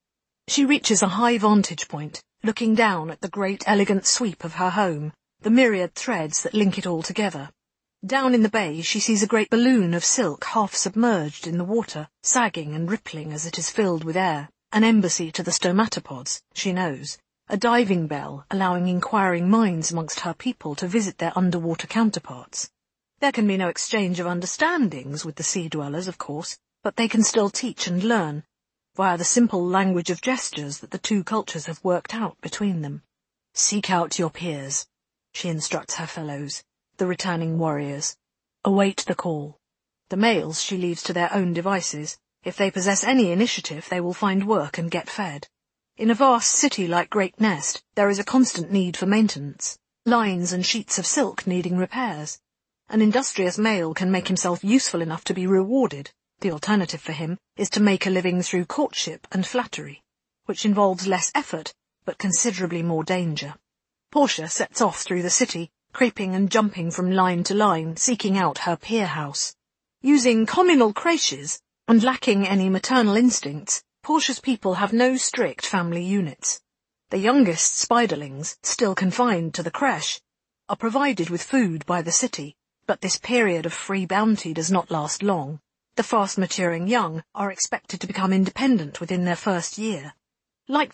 Speaker 1: She reaches a high vantage point, looking down at the great elegant sweep of her home, the myriad threads that link it all together. Down in the bay she sees a great balloon of silk half submerged in the water, sagging and rippling as it is filled with air. An embassy to the stomatopods, she knows. A diving bell allowing inquiring minds amongst her people to visit their underwater counterparts. There can be no exchange of understandings with the sea dwellers, of course, but they can still teach and learn, via the simple language of gestures that the two cultures have worked out between them. Seek out your peers, she instructs her fellows, the returning warriors. Await the call. The males she leaves to their own devices. If they possess any initiative, they will find work and get fed. In a vast city like Great Nest, there is a constant need for maintenance, lines and sheets of silk needing repairs. An industrious male can make himself useful enough to be rewarded. The alternative for him is to make a living through courtship and flattery, which involves less effort, but considerably more danger. Portia sets off through the city, creeping and jumping from line to line, seeking out her pier house. Using communal creches, And lacking any maternal instincts, Portia's people have no strict family units. The youngest spiderlings, still confined to the creche, are provided with food by the city, but this period of free bounty does not last long. The fast-maturing young are expected to become independent within their first year. Like